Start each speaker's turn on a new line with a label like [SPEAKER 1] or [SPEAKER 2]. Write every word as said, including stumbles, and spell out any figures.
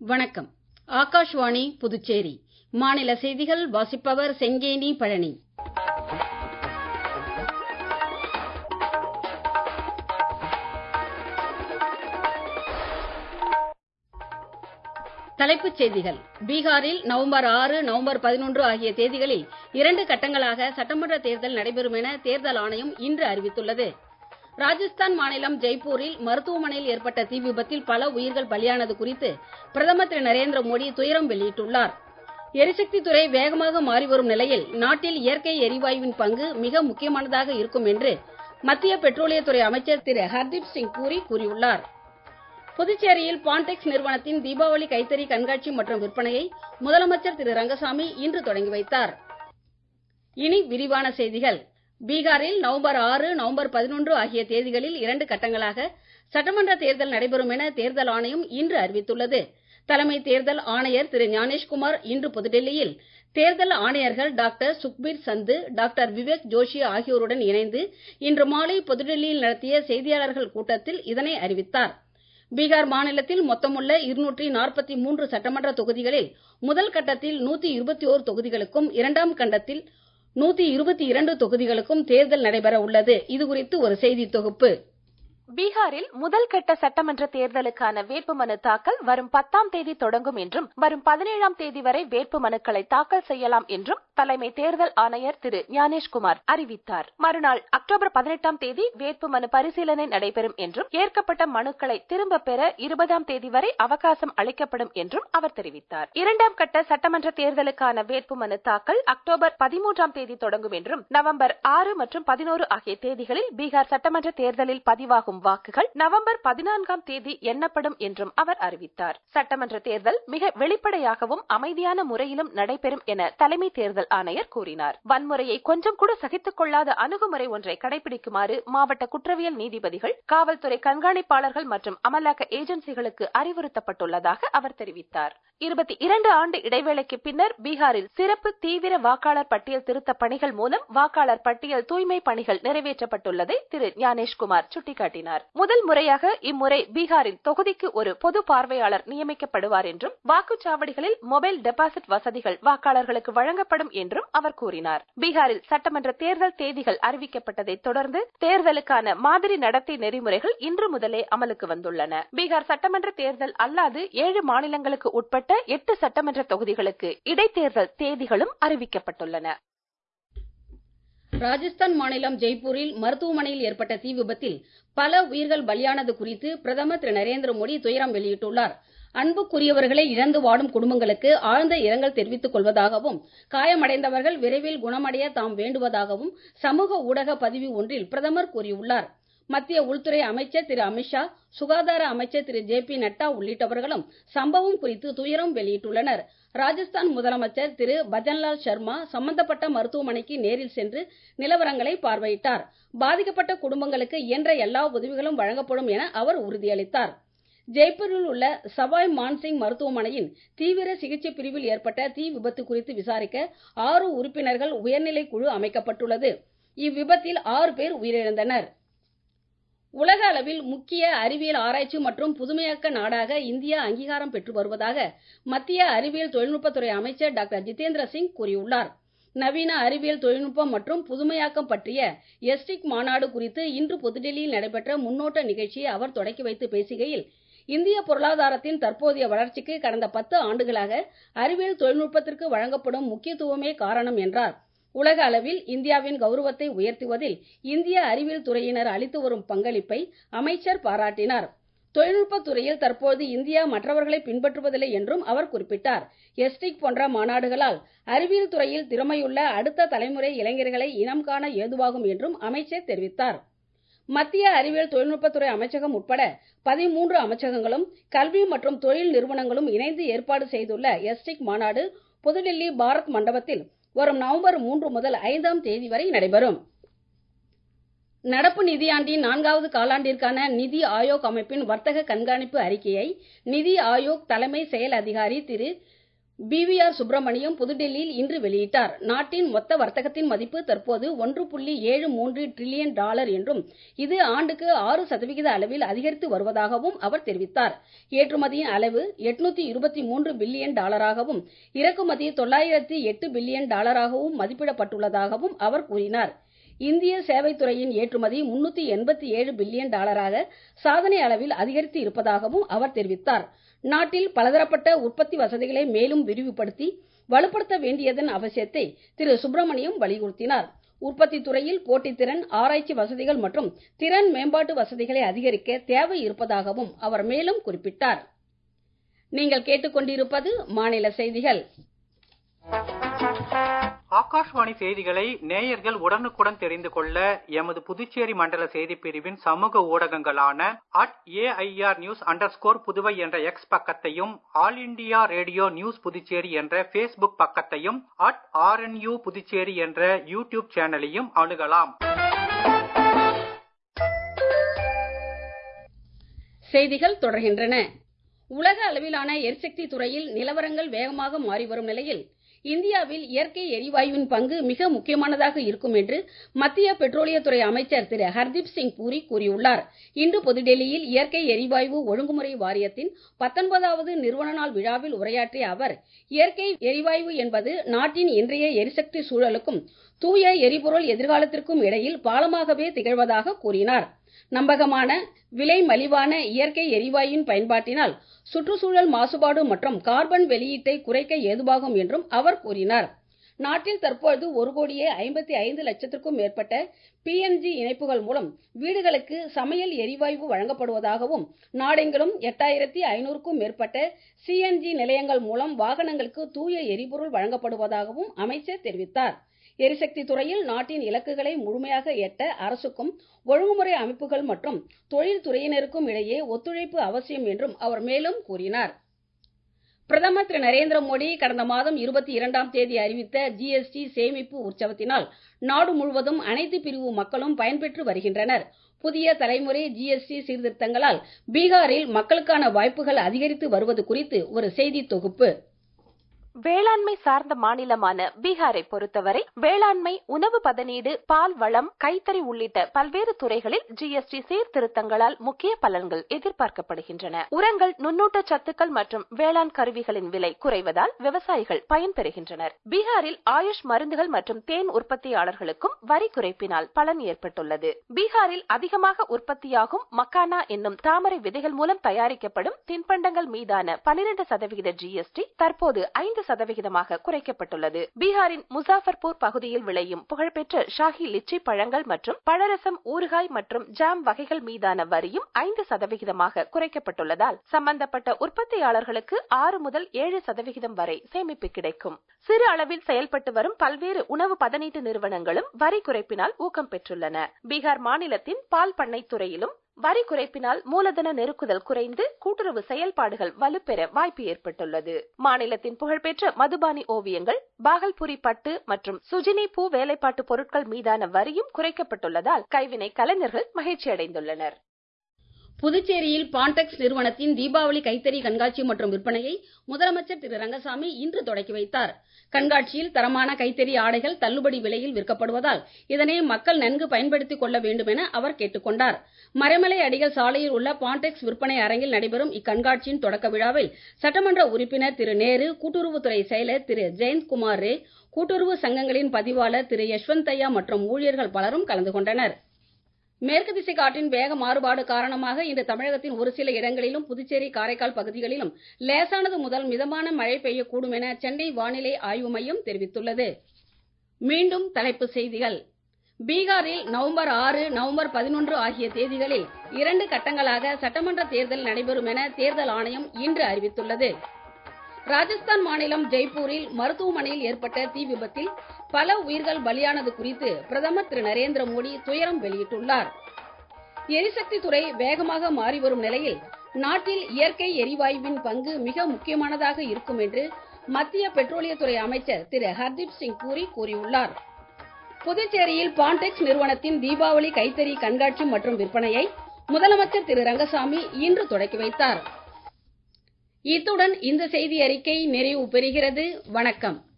[SPEAKER 1] வணக்கம். ஆகாஷ்வாணி புதுச்சேரி. மாநில செய்திகள் வாசிப்பவர் செங்கேனி பழனி. தலைப்புச் செய்திகள். பீகாரில் நவம்பர் ஆறு நவம்பர் பதினொன்று ஆகிய தேதிகளில் இரண்டு கட்டங்களாக சட்டமன்ற தேர்தல் நடைபெறும் என தேர்தல் ஆணையம் இன்று அறிவித்துள்ளது. ராஜஸ்தான் மாநிலம் ஜெய்ப்பூரில் மருத்துவமனையில் ஏற்பட்ட தீ விபத்தில் பல உயிர்கள் பலியானது குறித்து பிரதமர் திரு நரேந்திர மோடி துயரம் வெளியிட்டுள்ளார். எரிசக்தி துறை வேகமாக மாறி வரும் நிலையில் நாட்டில் இயற்கை எரிவாயுவின் பங்கு மிக முக்கியமானதாக இருக்கும் என்று மத்திய பெட்ரோலியத்துறை அமைச்சர் திரு ஹர்தீப் சிங் பூரி கூறியுள்ளார். புதுச்சேரியில் பான்டெக்ஸ் நிறுவனத்தின் தீபாவளி கைத்தறி கண்காட்சி மற்றும் விற்பனையை முதலமைச்சர் திரு ரங்கசாமி இன்று தொடங்கி வைத்தார். இனி விரிவான செய்திகள். பீகாரில் நவம்பர் ஆறு நவம்பர் பதினொன்று ஆகிய தேதிகளில் இரண்டு கட்டங்களாக சட்டமன்ற தேர்தல் நடைபெறும் என தேர்தல் ஆணையம் இன்று அறிவித்துள்ளது. தலைமை தேர்தல் ஆணையர் திரு ஞானேஷ்குமார் இன்று புதுடெல்லியில் தேர்தல் ஆணையர்கள் டாக்டர் சுக்பீர் சந்து, டாக்டர் விவேக் ஜோஷி ஆகியோருடன் இணைந்து இன்று மாலை புதுடெல்லியில் நடத்திய செய்தியாளர்கள் கூட்டத்தில் இதனை அறிவித்தார். பீகார் மாநிலத்தில் மொத்தமுள்ள இருநூற்று நாற்பத்தி மூன்று சட்டமன்ற தொகுதிகளில் முதல் கட்டத்தில் நூற்று இருபத்தி ஒன்று தொகுதிகளுக்கும் இரண்டாம் கட்டத்தில் நூற்று இருபத்தி இரண்டு தொகுதிகளுக்கும் தேர்தல் நடைபெற உள்ளது. இதுகுறித்து ஒரு செய்தி தொகுப்பு.
[SPEAKER 2] பீகாரில் முதல் கட்ட சட்டமன்ற தேர்தலுக்கான வேட்புமனு தாக்கல் வரும் பத்தாம் தேதி தொடங்கும் என்றும் வரும் பதினேழாம் தேதி வரை வேட்புமனுக்களை தாக்கல் செய்யலாம் என்றும் தலைமை தேர்தல் ஆணையர் திரு ஞானேஷ்குமார் அறிவித்தார். மறுநாள் அக்டோபர் பதினெட்டாம் தேதி வேட்புமனு பரிசீலனை நடைபெறும் என்றும் ஏற்கப்பட்ட மனுக்களை திரும்ப பெற இருபதாம் தேதி வரை அவகாசம் அளிக்கப்படும் என்றும் அவர் தெரிவித்தார். இரண்டாம் கட்ட சட்டமன்ற தேர்தலுக்கான வேட்புமனு தாக்கல் அக்டோபர் பதிமூன்றாம் தேதி தொடங்கும் என்றும் நவம்பர் ஆறு மற்றும் பதினோரு ஆகிய தேதிகளில் பீகார் சட்டமன்ற தேர்தலில் பதிவாகும் வாக்குகள் நவம்பர் பதினான்காம் தேதி எண்ணப்படும் என்றும் அவர் அறிவித்தார். சட்டமன்ற தேர்தல் மிக வெளிப்படையாகவும் அமைதியான முறையிலும் நடைபெறும் என தலைமை தேர்தல் ஆணையர் கூறினார். வன்முறையை கொஞ்சம் கூட சகித்துக் கொள்ளாத அணுகுமுறை ஒன்றை கடைபிடிக்குமாறு மாவட்ட குற்றவியல் நீதிபதிகள், காவல்துறை கண்காணிப்பாளர்கள் மற்றும் அமலாக்க ஏஜென்சிகளுக்கு அறிவுறுத்தப்பட்டுள்ளதாக அவர் தெரிவித்தார். இருபத்தி இரண்டு ஆண்டு இடைவேளைக்கு பின்னர் பீகாரில் சிறப்பு தீவிர வாக்காளர் பட்டியல் திருத்த பணிகள் மூலம் வாக்காளர் பட்டியல் தூய்மை பணிகள் நிறைவேற்றப்பட்டுள்ளதை திரு ஞானேஷ்குமார் சுட்டிக்காட்டினார். முதல் முறையாக இம்முறை பீகாரில் தொகுதிக்கு ஒரு பொது பார்வையாளர் நியமிக்கப்படுவார் என்றும் வாக்குச்சாவடிகளில் மொபைல் டெபாசிட் வசதிகள் வாக்காளர்களுக்கு வழங்கப்படும் என்றும் அவர் கூறினார். பீகாரில் சட்டமன்ற தேர்தல் தேதிகள் அறிவிக்கப்பட்டதை தொடர்ந்து தேர்தலுக்கான மாதிரி நடத்தை நெறிமுறைகள் இன்று முதலே அமலுக்கு வந்துள்ளன. பீகார் சட்டமன்ற தேர்தல் அல்லாது ஏழு மாநிலங்களுக்கு உட்பட்ட எட்டு சட்டமன்ற தொகுதிகளுக்கு இடைத்தேர்தல் தேதிகளும் அறிவிக்கப்பட்டுள்ளன.
[SPEAKER 1] ராஜஸ்தான் மாநிலம் ஜெய்ப்பூரில் மருத்துவமனையில் ஏற்பட்ட தீ விபத்தில் பல உயிர்கள் பலியானது குறித்து பிரதமர் திரு நரேந்திர மோடி துயரம் வெளியிட்டுள்ளார். அன்புக்குரியவர்களை இழந்து வாடும் குடும்பங்களுக்கு ஆழ்ந்த இரங்கல் தெரிவித்துக் கொள்வதாகவும் காயமடைந்தவர்கள் விரைவில் குணமடைய தாம் வேண்டுவதாகவும் சமூக ஊடக பதிவு ஒன்றில் பிரதமர் கூறியுள்ளார். மத்திய உள்துறை அமைச்சர் திரு அமித்ஷா, சுகாதார அமைச்சர் திரு ஜே பி நட்டா உள்ளிட்டவர்களும் சம்பவம் குறித்து துயரம் வெளியிட்டுள்ளனர். ராஜஸ்தான் முதலமைச்சர் திரு பஜன்லால் சர்மா சம்பந்தப்பட்ட மருத்துவமனைக்கு நேரில் சென்று நிலவரங்களை பார்வையிட்டார். பாதிக்கப்பட்ட குடும்பங்களுக்கு இயன்ற எல்லா உதவிகளும் வழங்கப்படும் என அவர் உறுதியளித்தார். ஜெய்ப்பூரில் உள்ள சவாய் மான்சிங் மருத்துவமனையின் தீவிர சிகிச்சை பிரிவில் ஏற்பட்ட தீ விபத்து குறித்து விசாரிக்க ஆறு உறுப்பினர்கள் உயர்நிலை குழு அமைக்கப்பட்டுள்ளது. இவ்விபத்தில் ஆறு பேர் உயிரிழந்தனர். உலக அளவில் முக்கிய அறிவியல் ஆராய்ச்சி மற்றும் புதுமையாக்க நாடாக இந்தியா அங்கீகாரம் பெற்று வருவதாக மத்திய அறிவியல் தொழில்நுட்பத்துறை அமைச்சர் டாக்டர் ஜிதேந்திர சிங் கூறியுள்ளார். நவீன அறிவியல் தொழில்நுட்பம் மற்றும் புதுமையாக்கம் பற்றிய எஸ்டிக் மாநாடு குறித்து இன்று புதுடெல்லியில் நடைபெற்ற முன்னோட்ட நிகழ்ச்சியை அவர் தொடக்கி வைத்து பேசுகையில், இந்திய பொருளாதாரத்தின் தற்போதைய வளர்ச்சிக்கு கடந்த பத்து ஆண்டுகளாக அறிவியல் தொழில்நுட்பத்திற்கு வழங்கப்படும் முக்கியத்துவமே காரணம் என்றார். உலக அளவில் இந்தியாவின் கௌரவத்தை உயர்த்துவதில் இந்திய அறிவியல் துறையினர் அளித்து வரும் பங்களிப்பை அமைச்சர் பாராட்டினார். தொழில்நுட்பத் துறையில் தற்போது இந்தியா மற்றவர்களை பின்பற்றுவதில்லை என்றும் அவர் குறிப்பிட்டார். எஸ்டிக் போன்ற மாநாடுகளால் அறிவியல் துறையில் திறமையுள்ள அடுத்த தலைமுறை இளைஞர்களை இனம் காண ஏதுவாகும் என்றும் அமைச்சர் தெரிவித்தார். மத்திய அறிவியல் தொழில்நுட்பத்துறை அமைச்சகம் உட்பட பதிமூன்று அமைச்சகங்களும் கல்வி மற்றும் தொழில் நிறுவனங்களும் இணைந்து ஏற்பாடு செய்துள்ள எஸ்டிக் மாநாடு புதுடெல்லி பாரத் மண்டபத்தில் வரும் நவம்பர் மூன்று முதல் ஐந்தாம் தேதி வரை நடைபெறும். நடப்பு நிதியாண்டின் நான்காவது காலாண்டிற்கான நிதி ஆயோக் அமைப்பின் வர்த்தக கண்காணிப்பு அறிக்கையை நிதி ஆயோக் தலைமை செயல் அதிகாரி திரு பி வி ஆர் சுப்பிரமணியம் புதுடெல்லியில் இன்று வெளியிட்டார். நாட்டின் மொத்த வர்த்தகத்தின் மதிப்பு தற்போது ஒன்று புள்ளி ஏழு மூன்று டிரில்லியன் டாலர் என்றும் இது ஆண்டுக்கு ஆறு சதவிகித அளவில் அதிகரித்து வருவதாகவும் அவர் தெரிவித்தார். ஏற்றுமதியின் அளவு எட்நூத்தி இருபத்தி மூன்று பில்லியன் டாலராகவும் இறக்குமதி தொள்ளாயிரத்தி எட்டு பில்லியன் டாலராகவும் மதிப்பிடப்பட்டுள்ளதாகவும் அவர் கூறினார். இந்திய சேவைத்துறையின் ஏற்றுமதி முன்னூத்தி எண்பத்தி ஏழு பில்லியன் டாலராக சாதனை அளவில் அதிகரித்து இருப்பதாகவும் அவர் தெரிவித்தார். நாட்டில் பலதரப்பட்ட உற்பத்தி வசதிகளை மேலும் விரிவுபடுத்தி வலுப்படுத்த வேண்டியதன் அவசியத்தை திரு சுப்பிரமணியம் வலியுறுத்தினார். உற்பத்தி துறையில் போட்டித்திறன், ஆராய்ச்சி வசதிகள் மற்றும் திறன் மேம்பாட்டு வசதிகளை அதிகரிக்க தேவை இருப்பதாகவும் அவர் மேலும் குறிப்பிட்டார். நீங்கள் கேட்டுக்கொண்டிருப்பது மாநில செய்திகள்.
[SPEAKER 3] ஆகாஷ்வாணி செய்திகளை நேயர்கள் உடனுக்குடன் தெரிந்து கொள்ள எமது புதுச்சேரி மண்டல செய்தி பிரிவின் சமூக ஊடகங்களான at A I R news underscore ஸ்கோர் புதுவை என்ற எக்ஸ் பக்கத்தையும், all India radio news Puducherry என்ற பேஸ்புக் பக்கத்தையும், at R N U Puducherry என்ற யூடியூப் சேனலையும் அணுகலாம்.
[SPEAKER 1] செய்திகள் தொடர்கின்றன. உலக அளவிலான எரிசக்தி துறையில் நிலவரங்கள் வேகமாக மாறி வரும் நிலையில் இந்தியாவில் இயற்கை எரிவாயுவின் பங்கு மிக முக்கியமானதாக இருக்கும் என்று மத்திய பெட்ரோலியத்துறை அமைச்சர் திரு ஹர்தீப் சிங் பூரி கூறியுள்ளார். இன்று புதுடெல்லியில் இயற்கை எரிவாயு ஒழுங்குமுறை வாரியத்தின் பத்தொன்பதாவது நிறுவன நாள் விழாவில் உரையாற்றிய அவர், இயற்கை எரிவாயு என்பது நாட்டின் இன்றைய எரிசக்தி சூழலுக்கும் தூய எரிபொருள் எதிர்காலத்திற்கும் இடையில் பாலமாகவே திகழ்வதாக கூறினார். நம்பகமான, விலை மலிவான இயற்கை எரிவாயுவின் பயன்பாட்டினால் சுற்றுச்சூழல் மாசுபாடு மற்றும் கார்பன் வெளியீட்டை குறைக்க ஏதுவாகும் என்றும் அவர் கூறினார். நாட்டில் தற்போது ஒரு கோடியே ஐம்பத்தி ஐந்து லட்சத்திற்கும் மேற்பட்ட பி என் ஜி இணைப்புகள் மூலம் வீடுகளுக்கு சமையல் எரிவாயு வழங்கப்படுவதாகவும், நாடெங்கிலும் எட்டாயிரத்தி ஐநூறுக்கும் மேற்பட்ட சி என் ஜி நிலையங்கள் மூலம் வாகனங்களுக்கு தூய எரிபொருள் வழங்கப்படுவதாகவும் அமைச்சர் தெரிவித்தார். எரிசக்தி துறையில் நாட்டின் இலக்குகளை முழுமையாக எட்ட அரசுக்கும் ஒழுங்குமுறை அமைப்புகள் மற்றும் தொழில்துறையினருக்கும் இடையே ஒத்துழைப்பு அவசியம் என்றும் அவர் மேலும் கூறினார். பிரதமர் திரு நரேந்திர மோடி கடந்த மாதம் இருபத்தி இரண்டாம் தேதி அறிவித்த ஜி எஸ் டி சேமிப்பு உற்சவத்தினால் நாடு முழுவதும் அனைத்து பிரிவு மக்களும் பயன்பெற்று வருகின்றனர். புதிய தலைமுறை ஜி எஸ் டி சீர்திருத்தங்களால் பீகாரில் மக்களுக்கான வாய்ப்புகள் அதிகரித்து வருவது குறித்து ஒரு செய்தி தொகுப்பு.
[SPEAKER 2] வேளாண்மை சார்ந்த மாநிலமான பீகாரை பொறுத்தவரை வேளாண்மை, உணவு பதனீடு, பால் வளம், கைத்தறி உள்ளிட்ட பல்வேறு துறைகளில் ஜி எஸ் டி சீர்திருத்தங்களால் முக்கிய பலன்கள் எதிர்பார்க்கப்படுகின்றன. உரங்கள், நுண்ணூட்ட சத்துக்கள் மற்றும் வேளாண் கருவிகளின் விலை குறைவதால் விவசாயிகள் பயன்பெறுகின்றனர். பீகாரில் ஆயுஷ் மருந்துகள் மற்றும் தேன் உற்பத்தியாளர்களுக்கும் வரி குறைப்பினால் பலன் ஏற்பட்டுள்ளது. பீகாரில் அதிகமாக உற்பத்தியாகும் மக்கானா என்னும் தாமரை விதைகள் மூலம் தயாரிக்கப்படும் தின்பண்டங்கள் மீதான பனிரெண்டு சதவிகித ஜி எஸ் டி தற்போது ஐந்து சதவிகிதமாக குறைக்கப்பட்டுள்ளது. பீகாரின் முசாஃபர்பூர் பகுதியில் விளையும் புகழ்பெற்ற ஷாஹி லிச்சி பழங்கள் மற்றும் பழரசம், ஊறுகாய் மற்றும் ஜாம் வகைகள் மீதான வரியும் ஐந்து சதவிகிதமாக குறைக்கப்பட்டுள்ளதால் சம்பந்தப்பட்ட உற்பத்தியாளர்களுக்கு ஆறு முதல் ஏழு சதவிகிதம் வரை சேமிப்பு கிடைக்கும். சிறு அளவில் செயல்பட்டு வரும் பல்வேறு உணவு பதனீட்டு நிறுவனங்களும் வரி குறைப்பினால் ஊக்கம் பெற்றுள்ளன. பீகார் மாநிலத்தின் பால் பண்ணை துறையிலும் வரி குறைப்பினால் மூலதன நெருக்குதல் குறைந்து கூட்டுறவு செயல்பாடுகள் வலுப்பெற வாய்ப்பு ஏற்பட்டுள்ளது. மாநிலத்தின் புகழ்பெற்ற மதுபானி ஓவியங்கள், பாகல்புரி பட்டு மற்றும் சுஜினி பூ வேலைப்பாட்டு பொருட்கள் மீதான வரியும் குறைக்கப்பட்டுள்ளதால் கைவினை கலைஞர்கள் மகிழ்ச்சி அடைந்துள்ளனர்.
[SPEAKER 1] புதுச்சேரியில் பான்டெக்ஸ் நிறுவனத்தின் தீபாவளி கைத்தறி கண்காட்சி மற்றும் விற்பனையை முதலமைச்சர் திரு ரங்கசாமி இன்று தொடக்கி வைத்தார். கண்காட்சியில் தரமான கைத்தறி ஆடைகள் தள்ளுபடி விலையில் விற்கப்படுவதால் இதனை மக்கள் நன்கு பயன்படுத்திக் கொள்ள வேண்டும் என அவர் கேட்டுக் கொண்டார். மறைமலை அடிகள் சாலையில் உள்ள பான்டெக்ஸ் விற்பனை அரங்கில் நடைபெறும் இக்கண்காட்சியின் தொடக்க விழாவில் சட்டமன்ற உறுப்பினர் திரு நேரு, கூட்டுறவுத்துறை செயலர் திரு ஜெயந்த்குமார் ரே, கூட்டுறவு சங்கங்களின் பதிவாளர் திரு யஷ்வந்தையா மற்றும் ஊழியர்கள் பலரும் கலந்து கொண்டனர். மேற்கு திசை காற்றின் வேக மாறுபாடு காரணமாக இன்று தமிழகத்தின் ஒரு சில இடங்களிலும் புதுச்சேரி, காரைக்கால் பகுதிகளிலும் லேசானது முதல் மிதமான மழை பெய்யக்கூடும் என சென்னை வானிலை ஆய்வு மையம் தெரிவித்துள்ளது. மீண்டும் தலைப்புச் செய்திகள். பீகாரில் நவம்பர் ஆறு, நவம்பர் பதினொன்று ஆகிய தேதிகளில் இரண்டு கட்டங்களாக சட்டமன்ற தேர்தல் நடைபெறும் என தேர்தல் ஆணையம் இன்று அறிவித்துள்ளது. ராஜஸ்தான் மாநிலம் ஜெய்ப்பூரில் மருத்துவமனையில் ஏற்பட்ட தீ விபத்தில் பல உயிர்கள் பலியானது குறித்து பிரதமர் திரு நரேந்திர மோடி துயரம் வெளியிட்டுள்ளார். எரிசக்தி துறை வேகமாக மாறி வரும் நிலையில் நாட்டில் இயற்கை எரிவாயுவின் பங்கு மிக முக்கியமானதாக இருக்கும் என்று மத்திய பெட்ரோலியத்துறை அமைச்சர் திரு ஹர்தீப் சிங் பூரி கூறியுள்ளார். புதுச்சேரியில் பான்டெக்ஸ் நிறுவனத்தின் தீபாவளி கைத்தறி கண்காட்சி மற்றும் விற்பனையை முதலமைச்சர் திரு ரங்கசாமி இன்று தொடக்கி வைத்தார். இத்துடன் இந்த செய்தி அறிக்கை நிறைவு பெறுகிறது. வணக்கம்.